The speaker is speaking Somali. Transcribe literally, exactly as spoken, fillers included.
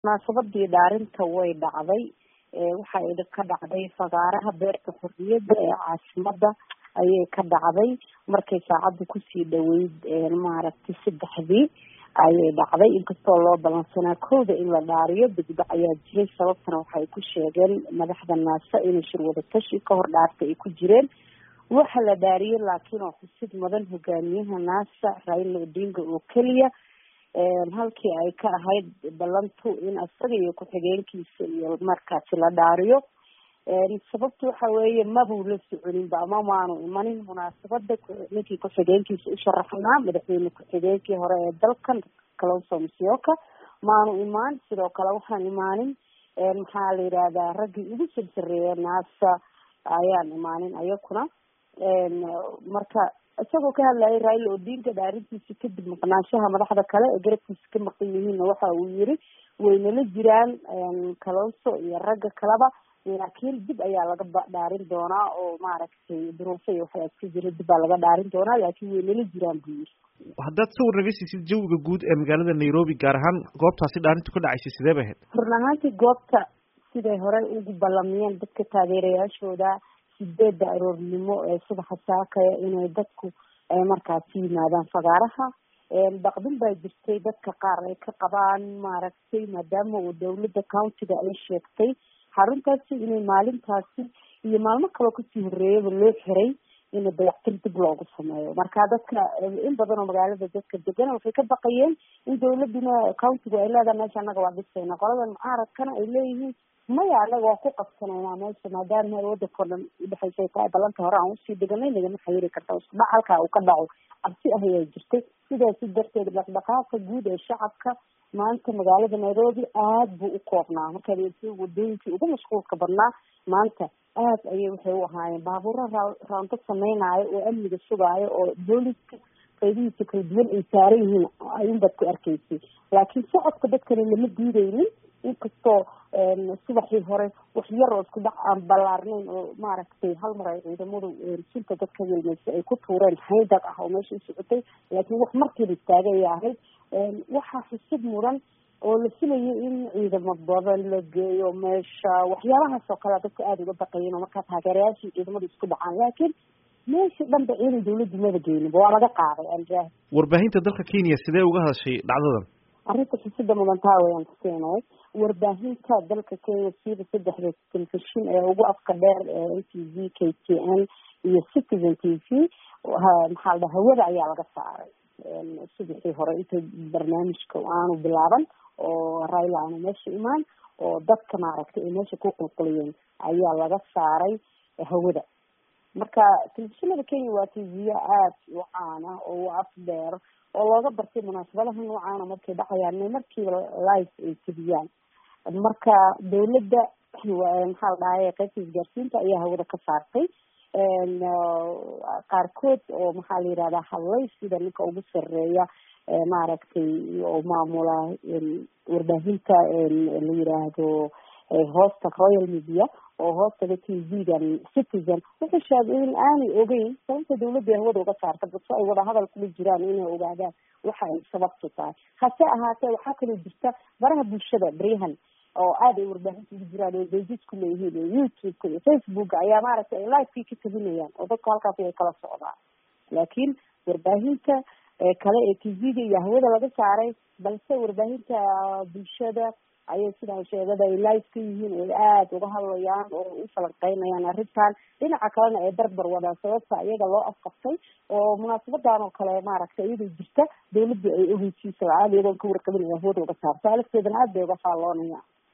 munaasabadii dhaarinta way dhacday waxa ay ka dhacday fagaaraha beerta xorriyadda ee caasimada ayay ka dhacday markay saacadu kusii dhaweyd maaragtay saddexdii ayay dhacday inkastoo loo balansanaa kooda in la dhaariyo degdeg ayaa jiray sababtana waxay ku sheegeen madaxda naasa inay shir wada tashi ka hor dhaartay ay ku jireen waxa la dhaariyay laakiin oo xusid mudan hogaamiyaha naasa Raila Odinga oo keliya halkii ay ka ahayd ballantu in asaga iyo ku-xigeenkiisa iyo markaasi la dhaariyo sababtu waxa weeye mabuu la soconinba ama maanu imanin munaasabada ninkii ku-xigeenkiisa u sharaxnaa madaxweyne ku-xigeenkii hore ee dalkan Kalonzo Musyoka maanu imaan sidoo kale waxaan imaanin maxaa la yidhahdaa raggii ugu sarsareeya naasa ayaan imaanin ayakuna marka isagoo ka hadlayay Raila Odinga dhaarintiisa kadib maqnaanshaha madaxda kale ee garabkiisa ka maqan yihiin waxa uu yiri waynala jiraan Kalonzo iyo ragga kaleba laakiin dib ayaa laga dhaarin doonaa oo maaragtay duruufo iyo waxa iska jira dib baa laga dhaarin doonaa laakiin waynala jiraan buu yiri haddaad sawir naga siisid jawiga guud ee magaalada Nairobi gaar ahaan goobtaasi dhaarintu ka dhacaysay sidee bay ahayd run ahaantii goobta siday hore ugu ballamiyeen dadka taageerayaashooda sideeda aroornimo ee subaxa saakaya inay dadku ay markaasi yimaadaan fagaaraha baqdin baa jirtay dadka qaar ay ka qabaan maaragtay maadaama uu dowladda countiga ay sheegtay xaruntaasi inay maalintaasi iyo maalmo kaloo kasii horreeyaba loo xiray in dayactir dib loogu sameeyo marka dadka in badan oo magaalada dadka degan waxay ka baqayeen in dowladuna countigu ay leedahay meesha annaga waa dhisayna qoladan mucaaradkana ay leeyihiin maya anaga waa ku qabsanaynaa meesha maadaama wadanka o dhan udhexaysay tahay balanta hore aan usii deganay nagama xayiri karta isdhac halkaa uu ka dhaco cabsi ah ayaa jirtay sidaasi darteed dhaqdhaqaaqa guud ee shacabka maanta magaalada Nairobi aad buu u koobnaa marka wadooyinkii ugu mashquulka badnaa maanta aad ayay waxay u ahaayeen baabuuro raanto sameynaayo oo amniga sugaayo oo booliska qaybihiisa kala duwan ay saaran yihiin ayuunbaad ku arkaysay laakiin socodka dadkana lama diidaynin inkastoo subaxii hore wax yar oo isku dhac aan ballaarnayn oo maaragtay hal mar ay ciidamadu sunta dadka welmeysa ay ku tuureen haydaq ah oo meesha u socotay laakiin wax markiiba istaagay ay ahayd waxaa xusid mudan oo la filayay in ciidamo badan la geeyo meesha waxyaabahaas oo kale dadka aada uga baqayeen oo markaa taageerayaashii ciidamadu isku dhacaan laakiin meesha dhanba ciidan dawladdu maba geynin waa laga qaaday anjaa warbaahinta dalka Kenya sidee uga hadashay dhacdadan arrinta xisada mudantaa wayaan tuseenay warbaahinta dalka Kenya sida saddexda telefishin ee ugu afka dheer ee N T V K T N iyo Citizen T V maxaa la hawada ayaa laga saaray sidii hore inta barnaamijka aanu bilaaban oo Raila aanu meesha imaan oo dadka maaragtay ay meesha ku qulquliyeen ayaa laga saaray hawada marka telefishinada Kenya waa T V aad u caan ah oo af dheer oo looga bartay munaasabadaha noocan markay dhacayaan markiiba live ay tabiyaan marka dawladda maxaa la dhahay qaybta isgaarsiinta ayaa hawada ka saartay qaarkood oo maxaa la yidhahdaa hadlay sida ninka ugu sarreeya maaragtay oo maamula warbaahinta la yidhaahdo hoosta Royal Media oo hoosta T V-gan Citizen wuxuu sheegay in aanay ogeyn sababta dawladda hawada uga saarta balse ay wada hadal kula jiraan inay ogaadaan waxa ay sababtu tahay hase ahaatee waxaa kaloo jirta baraha bulshada baryahan oo aad ay warbaahinta ugu jiraan oo pages ku leeyihiin oo YouTube iyo Facebook ayaa maaragtay ay live ka tabinayaan oo dadku halkaas ay kala socdaan laakiin warbaahinta kale ee T V-ga iyo hawada laga saaray balse warbaahinta bulshada ayay sidaan sheegada ay live ka yihiin oo aad uga hadlayaan oo u falanqeynayaan arrintan dhinaca kalena ay barbar wadaan sababta iyaga loo afqaftay oo munaasabadan oo kale maaragtay iyadoo jirta dawladda ay ogeysiisay aad iyadoo ka warqabin ay hawada uga saartay alafteedana aad bay uga faalloonayaan